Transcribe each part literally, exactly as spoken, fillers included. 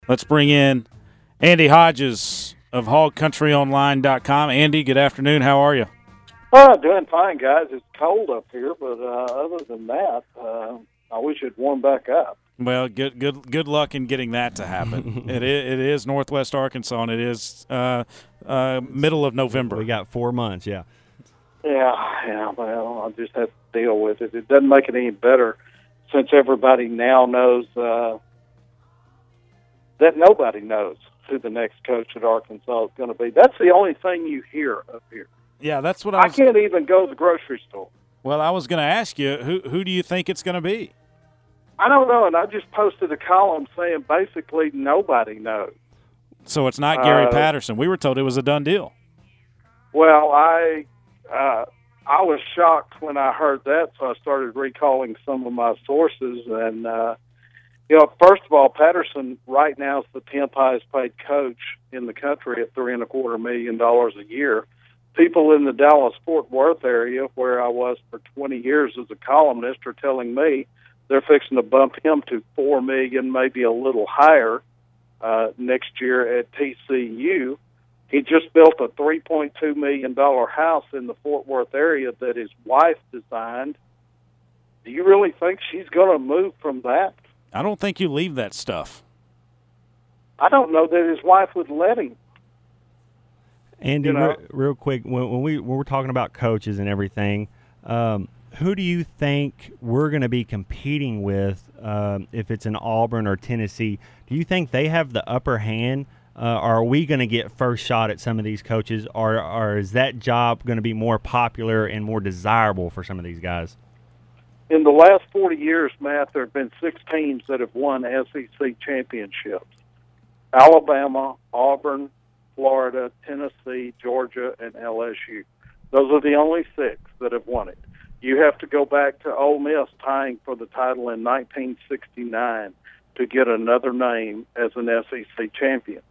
Let's bring in Andy Hodges of hog country online dot com. Andy, good afternoon. How are you? Oh, doing fine, guys. It's cold up here, but uh, other than that, uh, I wish it'd warm back up. Well, good good good luck in getting that to happen. it, is, it is Northwest Arkansas, and it is uh, uh, middle of November. We got four months, yeah. Yeah, yeah, well, I'll just have to deal with it. It doesn't make it any better since everybody now knows uh, that nobody knows who the next coach at Arkansas is going to be. That's the only thing you hear up here. Yeah, that's what I was. I can't even go to the grocery store. Well, I was going to ask you, who who do you think it's going to be? I don't know, and I just posted a column saying basically nobody knows. So it's not Gary uh, Patterson. We were told it was a done deal. Well, I uh, I was shocked when I heard that, so I started recalling some of my sources. And, uh, you know, first of all, Patterson right now is the tenth highest paid coach in the country at three and a quarter million dollars a year. People in the Dallas-Fort Worth area, where I was for twenty years as a columnist, are telling me they're fixing to bump him to four million dollars, maybe a little higher, uh, next year at T C U. He just built a three point two million dollars house in the Fort Worth area that his wife designed. Do you really think she's going to move from that? I don't think you leave that stuff. I don't know that his wife would let him. Andy, You know? real, real quick, when, when we when we're talking about coaches and everything, um, who do you think we're going to be competing with um, if it's in Auburn or Tennessee? Do you think they have the upper hand? Uh, or are we going to get first shot at some of these coaches, or, or is that job going to be more popular and more desirable for some of these guys? In the last forty years, Matt, there have been six teams that have won S E C championships. Alabama, Auburn, Florida, Tennessee, Georgia, and L S U. Those are the only six that have won it. You have to go back to Ole Miss tying for the title in nineteen sixty-nine to get another name as an S E C champion.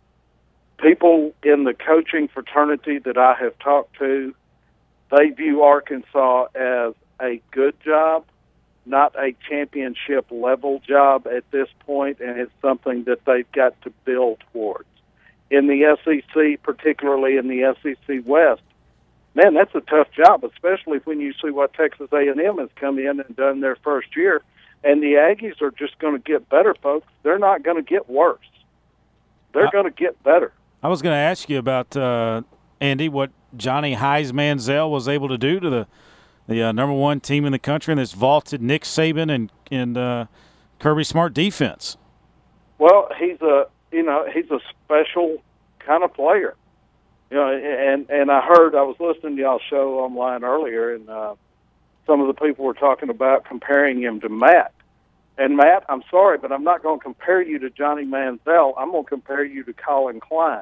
People in the coaching fraternity that I have talked to, they view Arkansas as a good job, not a championship level job at this point, and it's something that they've got to build towards. In the S E C, particularly in the S E C West, man, that's a tough job, especially when you see what Texas A and M has come in and done their first year. And the Aggies are just going to get better, folks. They're not going to get worse. They're Uh, going to get better. I was going to ask you about, uh, Andy, what Johnny Heis Manziel was able to do to the the uh, number one team in the country in this vaulted Nick Saban and, and uh, Kirby Smart defense. Well, he's a you know he's a special kind of player. You know, and and I heard I was listening to y'all's show online earlier, and uh, some of the people were talking about comparing him to Matt. And Matt, I'm sorry, but I'm not going to compare you to Johnny Manziel. I'm going to compare you to Colin Klein,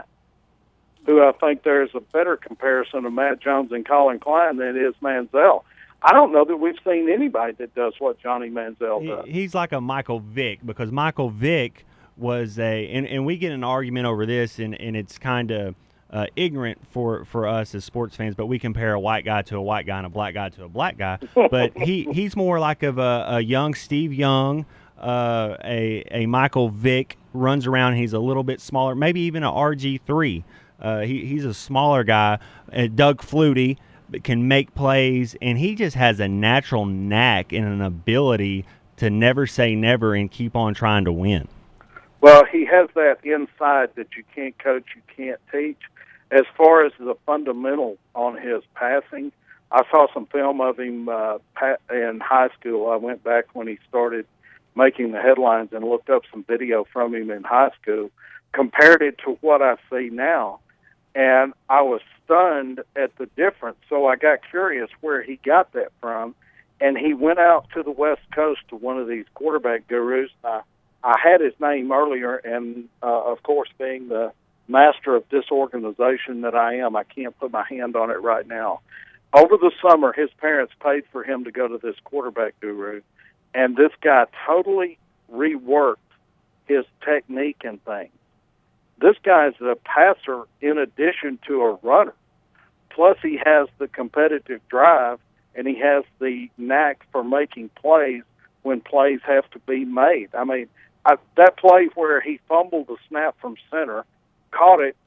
who I think there's a better comparison of Matt Jones and Colin Klein than is Manziel. I don't know that we've seen anybody that does what Johnny Manziel does. He, he's like a Michael Vick, because Michael Vick was a, and, and we get an argument over this, and, and it's kind of uh, ignorant for, for us as sports fans, but we compare a white guy to a white guy and a black guy to a black guy. But he, he's more like of a, a young Steve Young, uh, a, a Michael Vick, runs around. He's a little bit smaller, maybe even an R G three. Uh, he, he's a smaller guy. Uh, Doug Flutie can make plays, and he just has a natural knack and an ability to never say never and keep on trying to win. Well, he has that inside that you can't coach, you can't teach. As far as the fundamental on his passing, I saw some film of him uh, in high school. I went back when he started making the headlines and looked up some video from him in high school, compared it to what I see now, and I was stunned at the difference. So I got curious where he got that from, and he went out to the West Coast to one of these quarterback gurus. I, I had his name earlier, and, uh, of course, being the master of disorganization that I am, I can't put my hand on it right now. Over the summer, his parents paid for him to go to this quarterback guru, and this guy totally reworked his technique and things. This guy's a passer in addition to a runner. Plus, he has the competitive drive, and he has the knack for making plays when plays have to be made. I mean, I, that play where he fumbled the snap from center, caught it,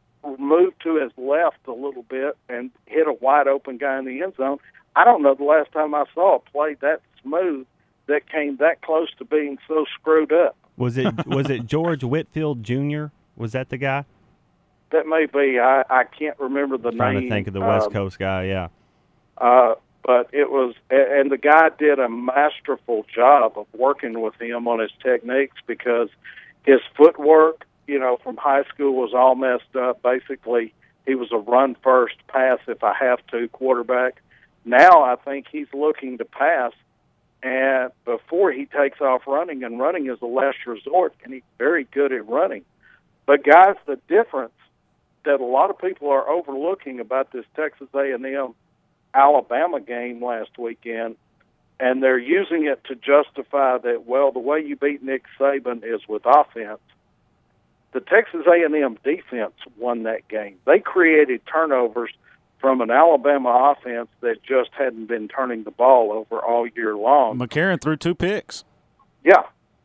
moved to his left a little bit, and hit a wide-open guy in the end zone. I don't know the last time I saw a play that smooth that came that close to being so screwed up. Was it was it George Whitfield Junior? Was that the guy? That may be. I, I can't remember the I'm trying name. to think of the West um, Coast guy, yeah. Uh, but it was, and the guy did a masterful job of working with him on his techniques because his footwork, you know, from high school was all messed up. Basically, he was a run first, pass if I have to quarterback. Now I think he's looking to pass, and before he takes off running, and running is a last resort, and he's very good at running. But guys, the difference that a lot of people are overlooking about this Texas A and M Alabama game last weekend, and they're using it to justify that, well, the way you beat Nick Saban is with offense. The Texas A and M defense won that game. They created turnovers from an Alabama offense that just hadn't been turning the ball over all year long. McCarron threw two picks. Yeah.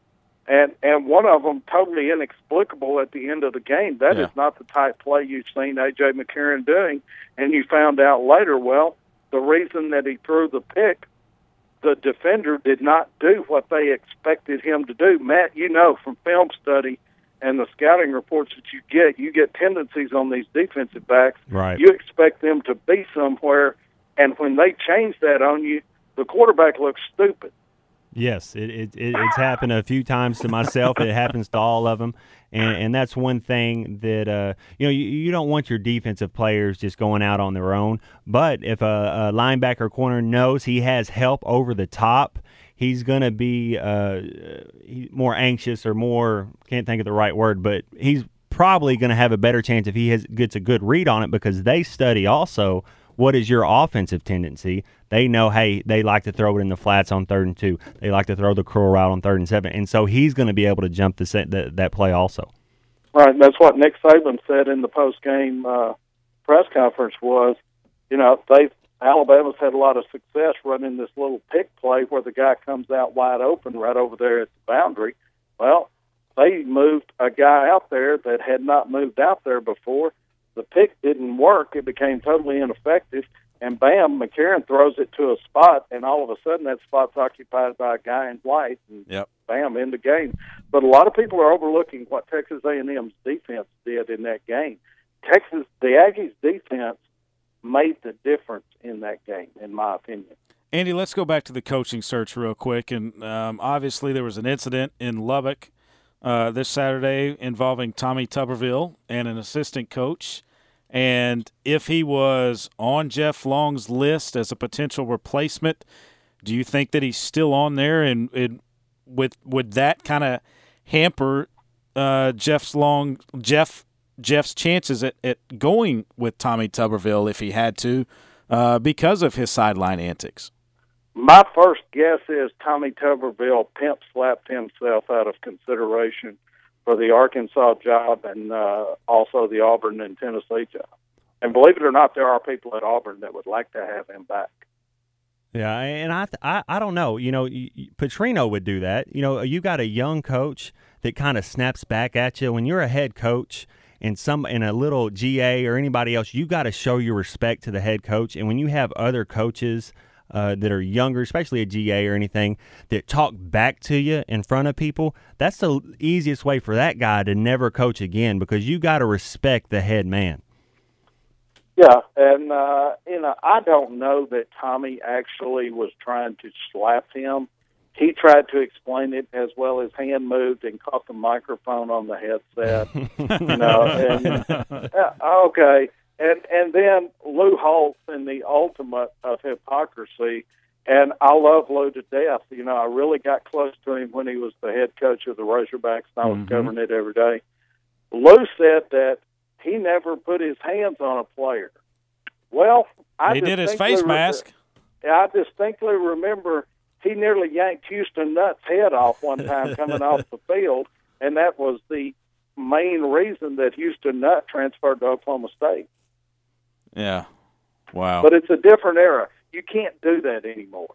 And and one of them totally inexplicable at the end of the game. That yeah. is not the type play you've seen A J. McCarron doing. And you found out later, well, the reason that he threw the pick, the defender did not do what they expected him to do. Matt, you know from film study and the scouting reports that you get, you get tendencies on these defensive backs. Right. You expect them to be somewhere, and when they change that on you, the quarterback looks stupid. Yes, it, it, it it's happened a few times to myself. It happens to all of them, and and that's one thing that uh you know you, you don't want your defensive players just going out on their own. But if a, a linebacker corner knows he has help over the top, he's going to be uh more anxious or more, can't think of the right word, but he's probably going to have a better chance if he has, gets a good read on it, because they study also what is your offensive tendency. They know, hey, they like to throw it in the flats on third and two. They like to throw the curl route on third and seven. And so he's going to be able to jump the set, the, that play also. Right, that's what Nick Saban said in the post-game uh, press conference was, you know, they Alabama's had a lot of success running this little pick play where the guy comes out wide open right over there at the boundary. Well, they moved a guy out there that had not moved out there before. The pick didn't work. It became totally ineffective. And bam, McCarron throws it to a spot, and all of a sudden that spot's occupied by a guy in white, and yep. bam, in the game. But a lot of people are overlooking what Texas A and M's defense did in that game. Texas, the Aggies' defense made the difference in that game, in my opinion. Andy, let's go back to the coaching search real quick. And um, obviously there was an incident in Lubbock uh, this Saturday involving Tommy Tuberville and an assistant coach. And if he was on Jeff Long's list as a potential replacement, do you think that he's still on there? And, and with would that kind of hamper uh, Jeff's Long Jeff Jeff's chances at, at going with Tommy Tuberville if he had to, uh, because of his sideline antics? My first guess is Tommy Tuberville pimp slapped himself out of consideration for the Arkansas job and uh, also the Auburn and Tennessee job. And believe it or not, there are people at Auburn that would like to have him back. Yeah, and I I, I don't know. You know, Petrino would do that. You know, you got a young coach that kind of snaps back at you. When you're a head coach and some in a little G A or anybody else, you got to show your respect to the head coach. And when you have other coaches Uh, that are younger, especially a G A or anything, that talk back to you in front of people, that's the easiest way for that guy to never coach again, because you got to respect the head man. Yeah, and, uh, you know, I don't know that Tommy actually was trying to slap him. He tried to explain it as well. His hand moved and caught the microphone on the headset. you know, and, uh, okay. And and then Lou Holtz in the ultimate of hypocrisy, and I love Lou to death. You know, I really got close to him when he was the head coach of the Razorbacks, and I was mm-hmm. covering it every day. Lou said that he never put his hands on a player. Well, I he did his distinctly face re- mask. I distinctly remember he nearly yanked Houston Nutt's head off one time coming off the field, and that was the main reason that Houston Nutt transferred to Oklahoma State. Yeah. Wow. But it's a different era. You can't do that anymore.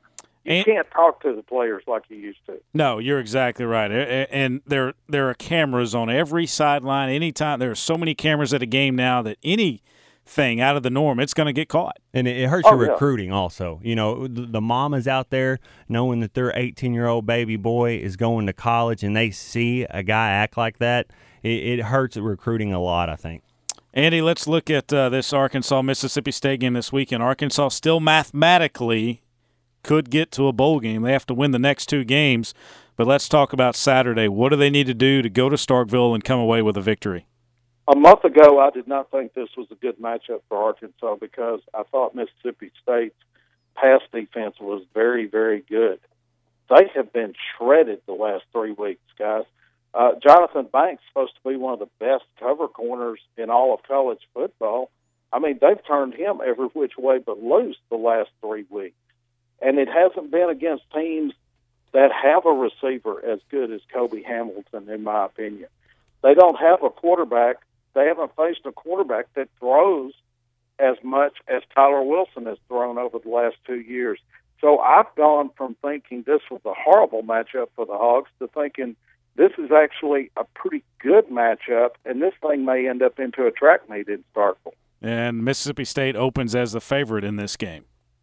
You and, can't talk to the players like you used to. No, you're exactly right. And there there are cameras on every sideline. Anytime there are so many cameras at a game now that anything out of the norm, it's going to get caught. And it, it hurts oh, your yeah. recruiting also. You know, the, the mamas out there knowing that their eighteen-year-old baby boy is going to college and they see a guy act like that, it, it hurts recruiting a lot, I think. Andy, let's look at uh, this Arkansas-Mississippi State game this weekend. Arkansas still mathematically could get to a bowl game. They have to win the next two games. But let's talk about Saturday. What do they need to do to go to Starkville and come away with a victory? A month ago, I did not think this was a good matchup for Arkansas because I thought Mississippi State's pass defense was very, very good. They have been shredded the last three weeks, guys. Uh, Jonathan Banks is supposed to be one of the best cover corners in all of college football. I mean, they've turned him every which way but loose the last three weeks. And it hasn't been against teams that have a receiver as good as Kobe Hamilton, in my opinion. They don't have a quarterback. They haven't faced a quarterback that throws as much as Tyler Wilson has thrown over the last two years. So I've gone from thinking this was a horrible matchup for the Hogs to thinking this is actually a pretty good matchup, and this thing may end up into a track meet in Starkville. And Mississippi State opens as the favorite in this game.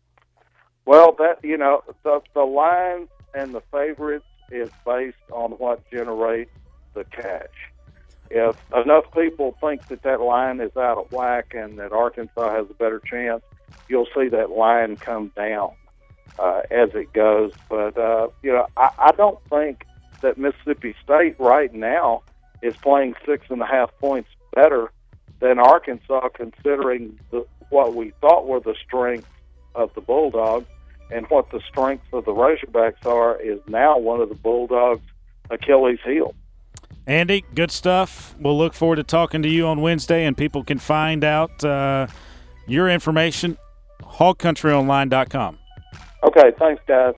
Well, that you know, the the line and the favorites is based on what generates the cash. If enough people think that that line is out of whack and that Arkansas has a better chance, you'll see that line come down uh, as it goes. But, uh, you know, I, I don't think that Mississippi State right now is playing six and a half points better than Arkansas, considering the, what we thought were the strengths of the Bulldogs, and what the strengths of the Razorbacks are is now one of the Bulldogs' Achilles' heel. Andy, good stuff. We'll look forward to talking to you on Wednesday, and people can find out uh, your information, hog country online dot com. Okay, thanks, guys.